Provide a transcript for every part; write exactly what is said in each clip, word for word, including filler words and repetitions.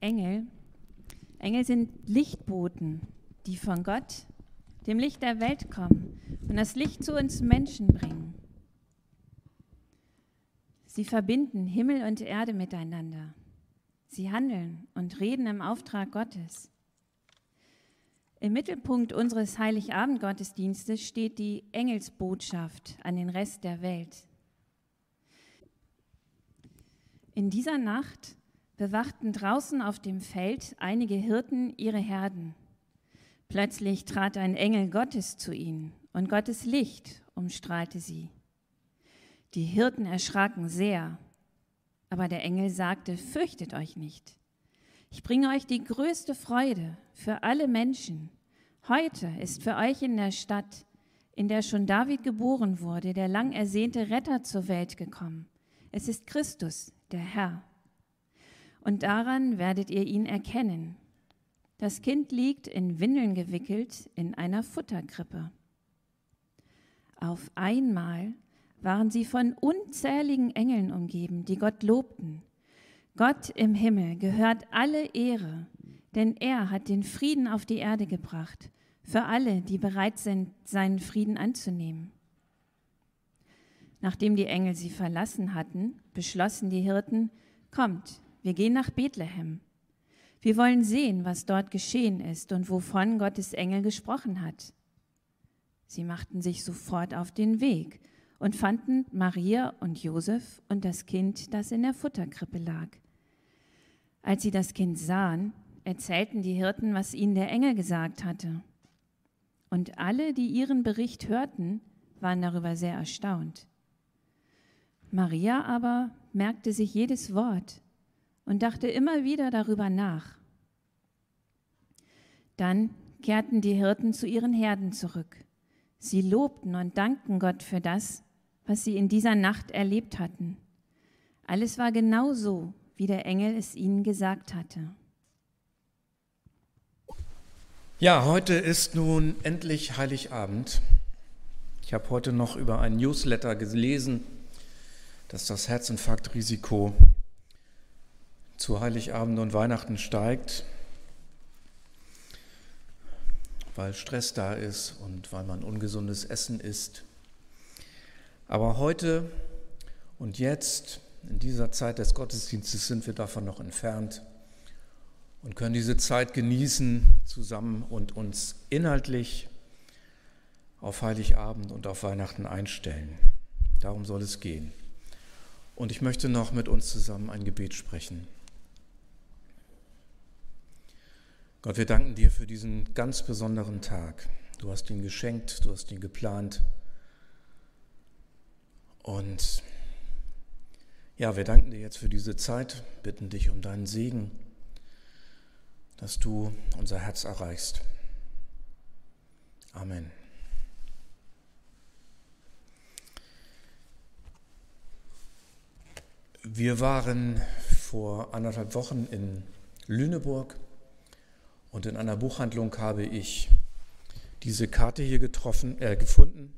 Engel. Engel sind Lichtboten, die von Gott, dem Licht der Welt kommen und das Licht zu uns Menschen bringen. Sie verbinden Himmel und Erde miteinander. Sie handeln und reden im Auftrag Gottes. Im Mittelpunkt unseres Heiligabend-Gottesdienstes steht die Engelsbotschaft an den Rest der Welt. In dieser Nacht bewachten draußen auf dem Feld einige Hirten ihre Herden. Plötzlich trat ein Engel Gottes zu ihnen und Gottes Licht umstrahlte sie. Die Hirten erschraken sehr, aber der Engel sagte: Fürchtet euch nicht. Ich bringe euch die größte Freude für alle Menschen. Heute ist für euch in der Stadt, in der schon David geboren wurde, der lang ersehnte Retter zur Welt gekommen. Es ist Christus, der Herr. Und daran werdet ihr ihn erkennen. Das Kind liegt in Windeln gewickelt in einer Futterkrippe. Auf einmal waren sie von unzähligen Engeln umgeben, die Gott lobten. Gott im Himmel gehört alle Ehre, denn er hat den Frieden auf die Erde gebracht, für alle, die bereit sind, seinen Frieden anzunehmen. Nachdem die Engel sie verlassen hatten, beschlossen die Hirten: Kommt, wir gehen nach Bethlehem. Wir wollen sehen, was dort geschehen ist und wovon Gottes Engel gesprochen hat. Sie machten sich sofort auf den Weg und fanden Maria und Josef und das Kind, das in der Futterkrippe lag. Als sie das Kind sahen, erzählten die Hirten, was ihnen der Engel gesagt hatte. Und alle, die ihren Bericht hörten, waren darüber sehr erstaunt. Maria aber merkte sich jedes Wort und dachte immer wieder darüber nach. Dann kehrten die Hirten zu ihren Herden zurück. Sie lobten und dankten Gott für das, was sie in dieser Nacht erlebt hatten. Alles war genau so, wie der Engel es ihnen gesagt hatte. Ja, heute ist nun endlich Heiligabend. Ich habe heute noch über einen Newsletter gelesen, dass das Herzinfarktrisiko zu Heiligabend und Weihnachten steigt, weil Stress da ist und weil man ungesundes Essen isst. Aber heute und jetzt, in dieser Zeit des Gottesdienstes, sind wir davon noch entfernt und können diese Zeit genießen zusammen und uns inhaltlich auf Heiligabend und auf Weihnachten einstellen. Darum soll es gehen. Und ich möchte noch mit uns zusammen ein Gebet sprechen. Gott, wir danken dir für diesen ganz besonderen Tag. Du hast ihn geschenkt, du hast ihn geplant. Und ja, wir danken dir jetzt für diese Zeit, bitten dich um deinen Segen, dass du unser Herz erreichst. Amen. Wir waren vor anderthalb Wochen in Lüneburg und in einer Buchhandlung habe ich diese Karte hier getroffen, äh, gefunden,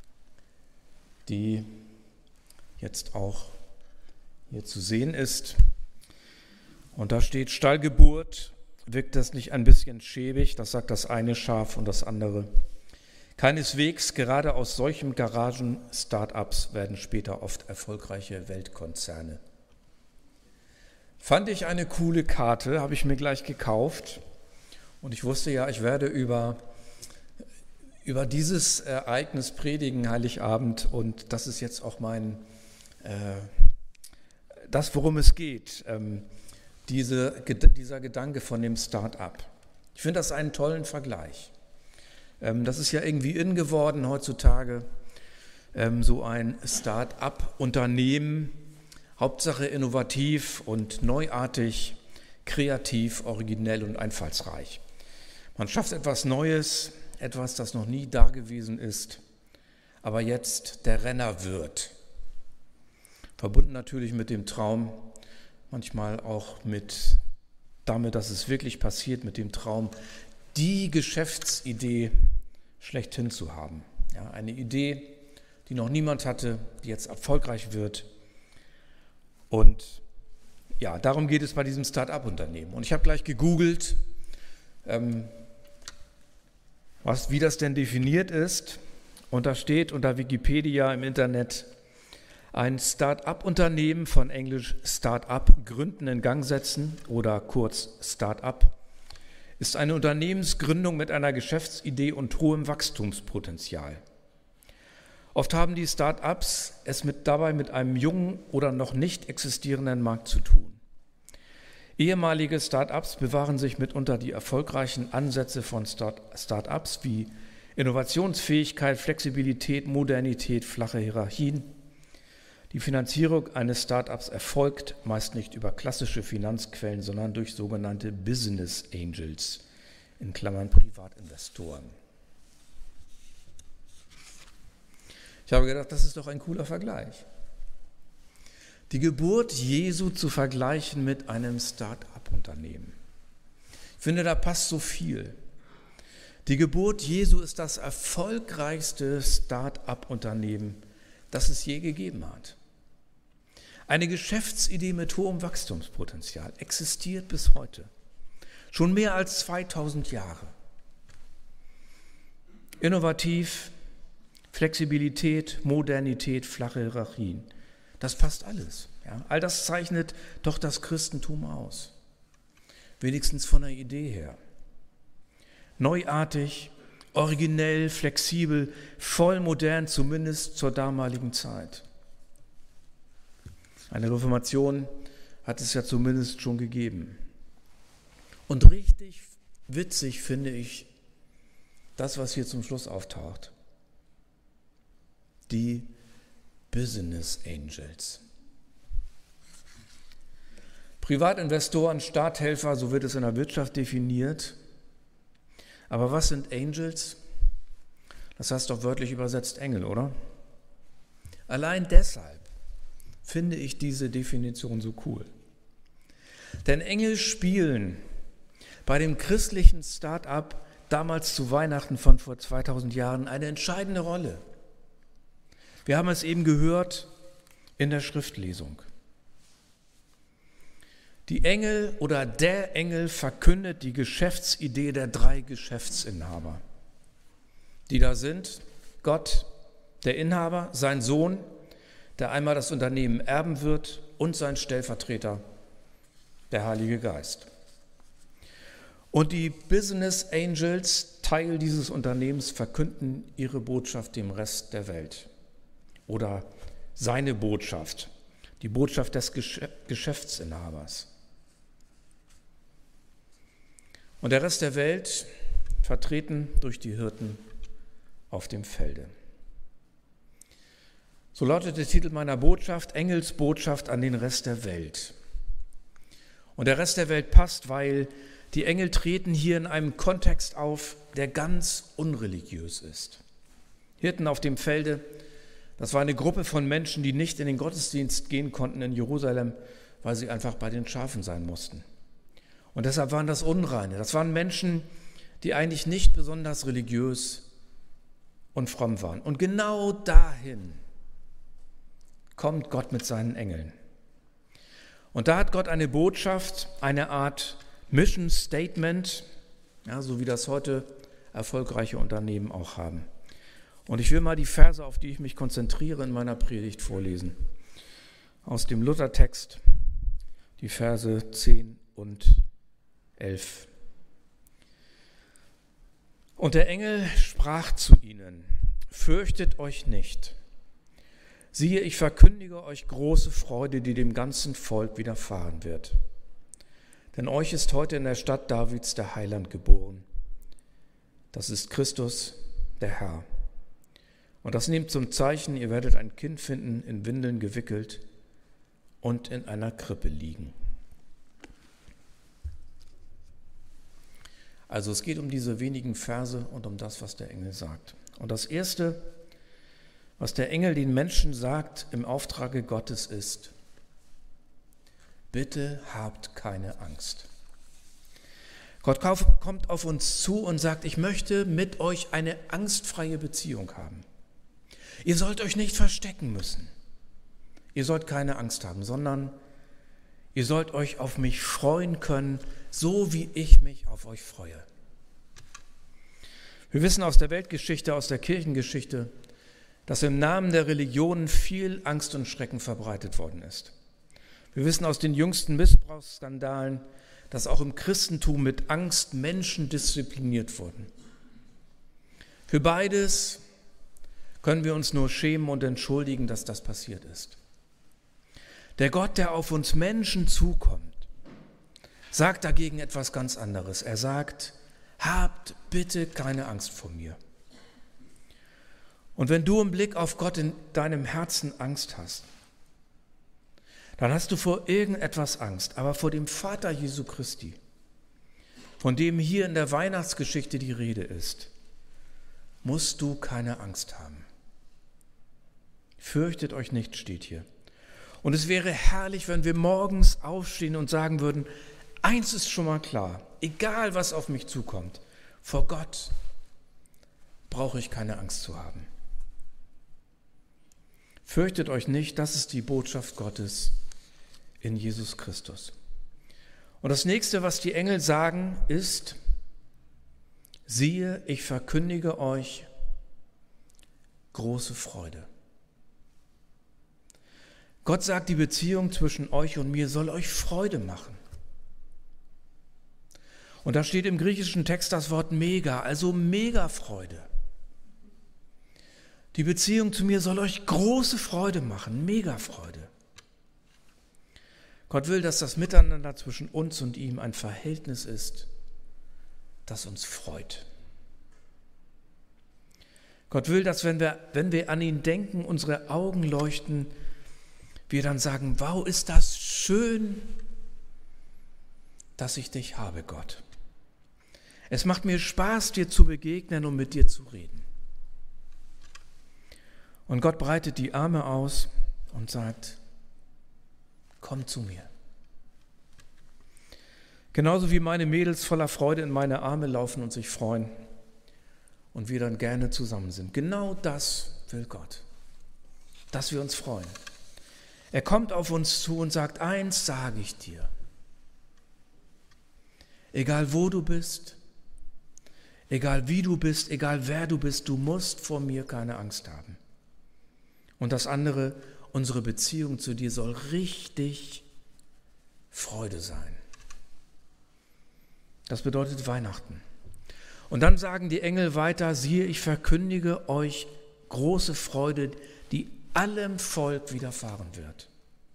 die jetzt auch hier zu sehen ist. Und da steht: Stallgeburt, wirkt das nicht ein bisschen schäbig? Das sagt das eine Schaf und das andere. Keineswegs, gerade aus solchen Garagen-Startups werden später oft erfolgreiche Weltkonzerne. Fand ich eine coole Karte, habe ich mir gleich gekauft. Und ich wusste ja, ich werde über, über dieses Ereignis predigen, Heiligabend. Und das ist jetzt auch mein, äh, das, worum es geht, ähm, diese, dieser Gedanke von dem Start-up. Ich finde das einen tollen Vergleich. Ähm, das ist ja irgendwie in geworden heutzutage, ähm, so ein Start-up-Unternehmen, Hauptsache innovativ und neuartig, kreativ, originell und einfallsreich. Man schafft etwas Neues, etwas, das noch nie dagewesen ist, aber jetzt der Renner wird. Verbunden natürlich mit dem Traum, manchmal auch mit damit, dass es wirklich passiert, mit dem Traum, die Geschäftsidee schlechthin zu haben. Ja, eine Idee, die noch niemand hatte, die jetzt erfolgreich wird. Und ja, darum geht es bei diesem Start-up-Unternehmen. Und ich habe gleich gegoogelt, ähm, was, wie das denn definiert ist. Und da steht unter Wikipedia im Internet: Ein Start-up-Unternehmen, von Englisch Start-up, gründen, in Gang setzen oder kurz Start-up, ist eine Unternehmensgründung mit einer Geschäftsidee und hohem Wachstumspotenzial. Oft haben die Start-ups es mit, dabei mit einem jungen oder noch nicht existierenden Markt zu tun. Ehemalige Start-ups bewahren sich mitunter die erfolgreichen Ansätze von Start- Start-ups wie Innovationsfähigkeit, Flexibilität, Modernität, flache Hierarchien. Die Finanzierung eines Start-ups erfolgt meist nicht über klassische Finanzquellen, sondern durch sogenannte Business Angels, in Klammern Privatinvestoren. Ich habe gedacht, das ist doch ein cooler Vergleich. Die Geburt Jesu zu vergleichen mit einem Start-up-Unternehmen. Ich finde, da passt so viel. Die Geburt Jesu ist das erfolgreichste Start-up-Unternehmen, das es je gegeben hat. Eine Geschäftsidee mit hohem Wachstumspotenzial existiert bis heute. Schon mehr als zweitausend Jahre. Innovativ, Flexibilität, Modernität, flache Hierarchien. Das passt alles. Ja? All das zeichnet doch das Christentum aus. Wenigstens von der Idee her. Neuartig, originell, flexibel, voll modern, zumindest zur damaligen Zeit. Eine Reformation hat es ja zumindest schon gegeben. Und richtig witzig finde ich das, was hier zum Schluss auftaucht. Die Business Angels. Privatinvestoren, Starthelfer, so wird es in der Wirtschaft definiert. Aber was sind Angels? Das heißt doch wörtlich übersetzt Engel, oder? Allein deshalb finde ich diese Definition so cool. Denn Engel spielen bei dem christlichen Start-up damals zu Weihnachten von vor zweitausend Jahren eine entscheidende Rolle. Wir haben es eben gehört in der Schriftlesung. Die Engel oder der Engel verkündet die Geschäftsidee der drei Geschäftsinhaber, die da sind: Gott, der Inhaber, sein Sohn, der einmal das Unternehmen erben wird, und sein Stellvertreter, der Heilige Geist. Und die Business Angels, Teil dieses Unternehmens, verkünden ihre Botschaft dem Rest der Welt. Oder seine Botschaft, die Botschaft des Geschäftsinhabers. Und der Rest der Welt, vertreten durch die Hirten auf dem Felde. So lautet der Titel meiner Botschaft: Engels Botschaft an den Rest der Welt. Und der Rest der Welt passt, weil die Engel treten hier in einem Kontext auf, der ganz unreligiös ist. Hirten auf dem Felde, das war eine Gruppe von Menschen, die nicht in den Gottesdienst gehen konnten in Jerusalem, weil sie einfach bei den Schafen sein mussten. Und deshalb waren das Unreine. Das waren Menschen, die eigentlich nicht besonders religiös und fromm waren. Und genau dahin kommt Gott mit seinen Engeln. Und da hat Gott eine Botschaft, eine Art Mission Statement, ja, so wie das heute erfolgreiche Unternehmen auch haben. Und ich will mal die Verse, auf die ich mich konzentriere, in meiner Predigt vorlesen. Aus dem Luthertext, die Verse zehn und elf. Und der Engel sprach zu ihnen: Fürchtet euch nicht. Siehe, ich verkündige euch große Freude, die dem ganzen Volk widerfahren wird. Denn euch ist heute in der Stadt Davids der Heiland geboren. Das ist Christus, der Herr. Und das nehmt zum Zeichen, ihr werdet ein Kind finden, in Windeln gewickelt und in einer Krippe liegen. Also es geht um diese wenigen Verse und um das, was der Engel sagt. Und das Erste, was der Engel den Menschen sagt im Auftrage Gottes, ist: Bitte habt keine Angst. Gott kommt auf uns zu und sagt: Ich möchte mit euch eine angstfreie Beziehung haben. Ihr sollt euch nicht verstecken müssen. Ihr sollt keine Angst haben, sondern Ihr sollt euch auf mich freuen können, so wie ich mich auf euch freue. Wir wissen aus der Weltgeschichte, aus der Kirchengeschichte, dass im Namen der Religionen viel Angst und Schrecken verbreitet worden ist. Wir wissen aus den jüngsten Missbrauchsskandalen, dass auch im Christentum mit Angst Menschen diszipliniert wurden. Für beides können wir uns nur schämen und entschuldigen, dass das passiert ist. Der Gott, der auf uns Menschen zukommt, sagt dagegen etwas ganz anderes. Er sagt, habt bitte keine Angst vor mir. Und wenn du im Blick auf Gott in deinem Herzen Angst hast, dann hast du vor irgendetwas Angst, aber vor dem Vater Jesu Christi, von dem hier in der Weihnachtsgeschichte die Rede ist, musst du keine Angst haben. Fürchtet euch nicht, steht hier. Und es wäre herrlich, wenn wir morgens aufstehen und sagen würden, eins ist schon mal klar, egal was auf mich zukommt, vor Gott brauche ich keine Angst zu haben. Fürchtet euch nicht, das ist die Botschaft Gottes in Jesus Christus. Und das nächste, was die Engel sagen, ist, siehe, ich verkündige euch große Freude. Gott sagt, die Beziehung zwischen euch und mir soll euch Freude machen. Und da steht im griechischen Text das Wort mega, also Megafreude. Die Beziehung zu mir soll euch große Freude machen, Megafreude. Gott will, dass das Miteinander zwischen uns und ihm ein Verhältnis ist, das uns freut. Gott will, dass wenn wir, wenn wir an ihn denken, unsere Augen leuchten, wir dann sagen, wow, ist das schön, dass ich dich habe, Gott. Es macht mir Spaß, dir zu begegnen und mit dir zu reden. Und Gott breitet die Arme aus und sagt, komm zu mir. Genauso wie meine Mädels voller Freude in meine Arme laufen und sich freuen und wir dann gerne zusammen sind. Genau das will Gott, dass wir uns freuen. Er kommt auf uns zu und sagt, eins sage ich dir. Egal wo du bist, egal wie du bist, egal wer du bist, du musst vor mir keine Angst haben. Und das andere, unsere Beziehung zu dir soll richtig Freude sein. Das bedeutet Weihnachten. Und dann sagen die Engel weiter, siehe, ich verkündige euch große Freude, die allem Volk widerfahren wird.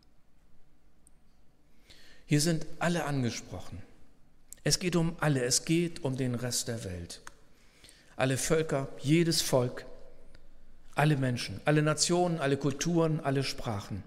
Hier sind alle angesprochen. Es geht um alle, es geht um den Rest der Welt. Alle Völker, jedes Volk, alle Menschen, alle Nationen, alle Kulturen, alle Sprachen.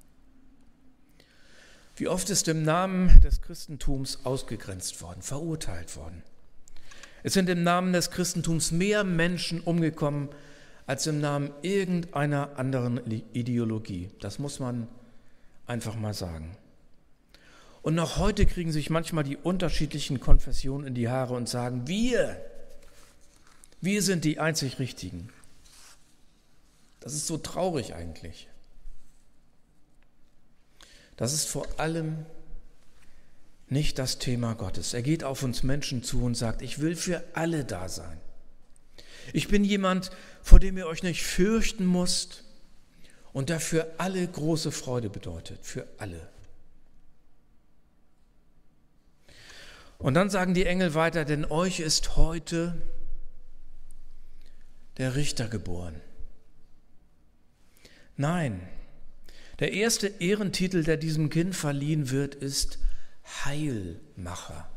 Wie oft ist im Namen des Christentums ausgegrenzt worden, verurteilt worden. Es sind im Namen des Christentums mehr Menschen umgekommen, als im Namen irgendeiner anderen Ideologie. Das muss man einfach mal sagen. Und noch heute kriegen sich manchmal die unterschiedlichen Konfessionen in die Haare und sagen, wir, wir sind die einzig Richtigen. Das ist so traurig eigentlich. Das ist vor allem nicht das Thema Gottes. Er geht auf uns Menschen zu und sagt, ich will für alle da sein. Ich bin jemand, vor dem ihr euch nicht fürchten müsst und der für alle große Freude bedeutet, für alle. Und dann sagen die Engel weiter, denn euch ist heute der Richter geboren. Nein, der erste Ehrentitel, der diesem Kind verliehen wird, ist Heilmacher.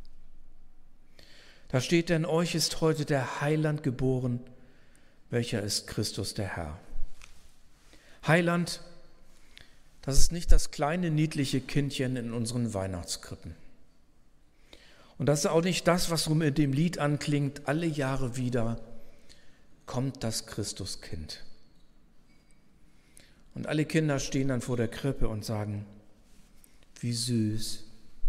Da steht, denn euch ist heute der Heiland geboren, welcher ist Christus der Herr. Heiland, das ist nicht das kleine niedliche Kindchen in unseren Weihnachtskrippen. Und das ist auch nicht das, was so mit dem Lied anklingt, alle Jahre wieder kommt das Christuskind. Und alle Kinder stehen dann vor der Krippe und sagen, wie süß.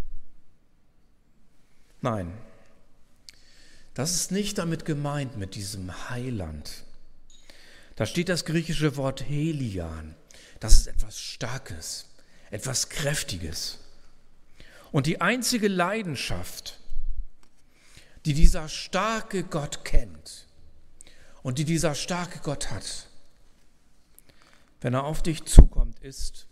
Nein, das ist nicht damit gemeint mit diesem Heiland. Da steht das griechische Wort Helian. Das ist etwas Starkes, etwas Kräftiges. Und die einzige Leidenschaft, die dieser starke Gott kennt und die dieser starke Gott hat, wenn er auf dich zukommt, ist,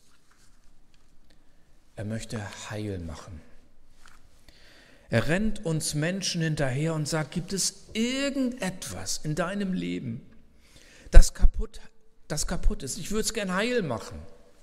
er möchte heil machen. Er rennt uns Menschen hinterher und sagt, gibt es irgendetwas in deinem Leben, das kaputt, das kaputt ist? Ich würde es gern heil machen.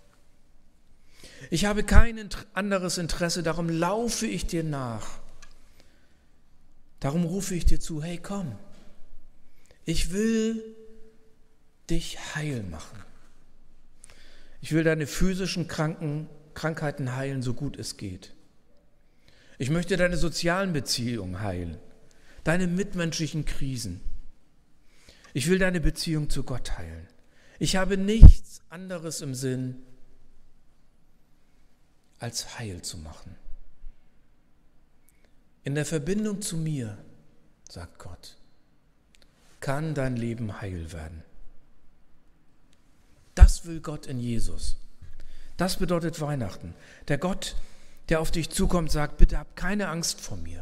Ich habe kein anderes Interesse, darum laufe ich dir nach. Darum rufe ich dir zu, hey komm, ich will dich heil machen. Ich will deine physischen Kranken, Krankheiten heilen, so gut es geht. Ich möchte deine sozialen Beziehungen heilen, deine mitmenschlichen Krisen. Ich will deine Beziehung zu Gott heilen. Ich habe nichts anderes im Sinn, als heil zu machen. In der Verbindung zu mir, sagt Gott, kann dein Leben heil werden. Das will Gott in Jesus. Das bedeutet Weihnachten. Der Gott, der auf dich zukommt, sagt, bitte hab keine Angst vor mir.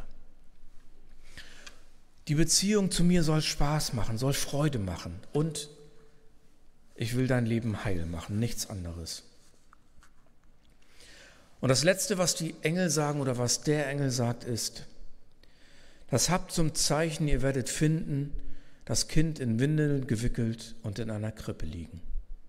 Die Beziehung zu mir soll Spaß machen, soll Freude machen und ich will dein Leben heil machen, nichts anderes. Und das Letzte, was die Engel sagen oder was der Engel sagt, ist, das habt zum Zeichen, ihr werdet finden, das Kind in Windeln gewickelt und in einer Krippe liegen.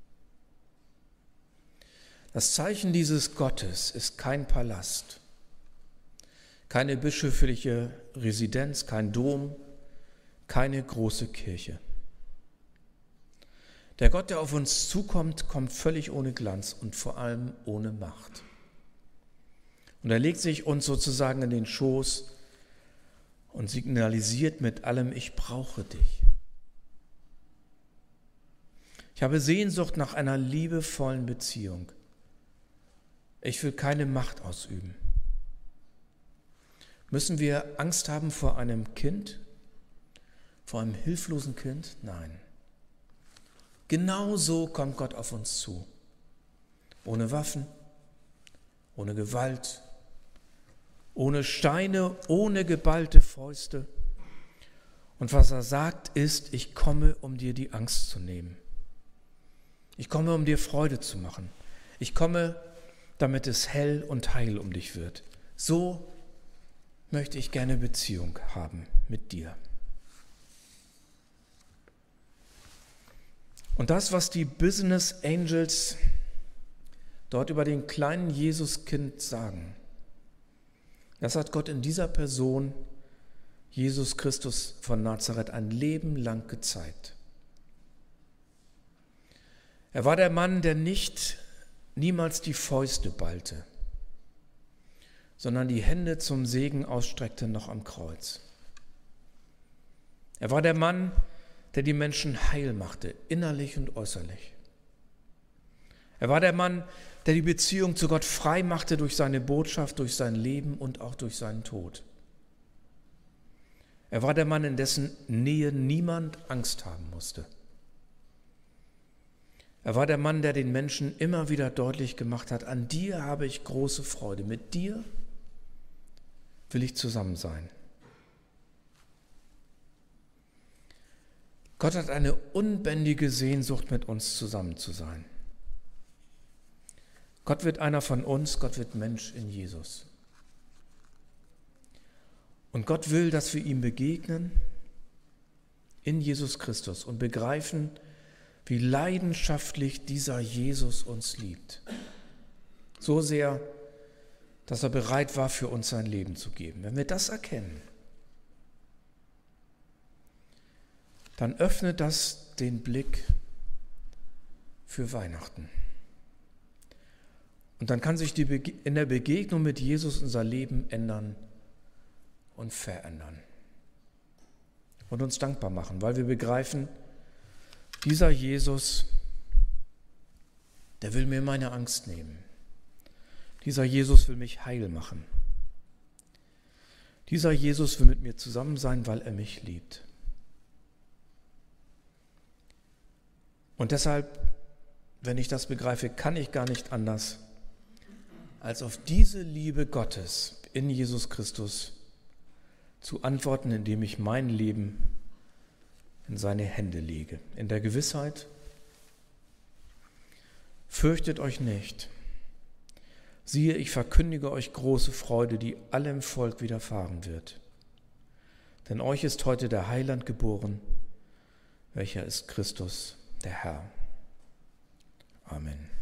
Das Zeichen dieses Gottes ist kein Palast, keine bischöfliche Residenz, kein Dom, keine große Kirche. Der Gott, der auf uns zukommt, kommt völlig ohne Glanz und vor allem ohne Macht. Und er legt sich uns sozusagen in den Schoß und signalisiert mit allem, ich brauche dich. Ich habe Sehnsucht nach einer liebevollen Beziehung. Ich will keine Macht ausüben. Müssen wir Angst haben vor einem Kind, vor einem hilflosen Kind? Nein. Genau so kommt Gott auf uns zu. Ohne Waffen, ohne Gewalt, ohne Steine, ohne geballte Fäuste. Und was er sagt ist, ich komme, um dir die Angst zu nehmen. Ich komme, um dir Freude zu machen. Ich komme, damit es hell und heil um dich wird. So möchte ich gerne Beziehung haben mit dir. Und das, was die Business Angels dort über den kleinen Jesuskind sagen, das hat Gott in dieser Person, Jesus Christus von Nazareth, ein Leben lang gezeigt. Er war der Mann, der nicht niemals die Fäuste ballte, sondern die Hände zum Segen ausstreckte noch am Kreuz. Er war der Mann, der die Menschen heil machte, innerlich und äußerlich. Er war der Mann, der die Beziehung zu Gott frei machte durch seine Botschaft, durch sein Leben und auch durch seinen Tod. Er war der Mann, in dessen Nähe niemand Angst haben musste. Er war der Mann, der den Menschen immer wieder deutlich gemacht hat, an dir habe ich große Freude, mit dir will ich zusammen sein. Gott hat eine unbändige Sehnsucht, mit uns zusammen zu sein. Gott wird einer von uns, Gott wird Mensch in Jesus. Und Gott will, dass wir ihm begegnen in Jesus Christus und begreifen, wie leidenschaftlich dieser Jesus uns liebt. So sehr, dass er bereit war, für uns sein Leben zu geben. Wenn wir das erkennen, dann öffnet das den Blick für Weihnachten. Und dann kann sich die Bege- in der Begegnung mit Jesus unser Leben ändern und verändern. Und uns dankbar machen, weil wir begreifen, dieser Jesus, der will mir meine Angst nehmen. Dieser Jesus will mich heil machen. Dieser Jesus will mit mir zusammen sein, weil er mich liebt. Und deshalb, wenn ich das begreife, kann ich gar nicht anders, als auf diese Liebe Gottes in Jesus Christus zu antworten, indem ich mein Leben in seine Hände lege, in der Gewissheit: Fürchtet euch nicht. Siehe, ich verkündige euch große Freude, die allem Volk widerfahren wird. Denn euch ist heute der Heiland geboren, welcher ist Christus, der Herr. Amen.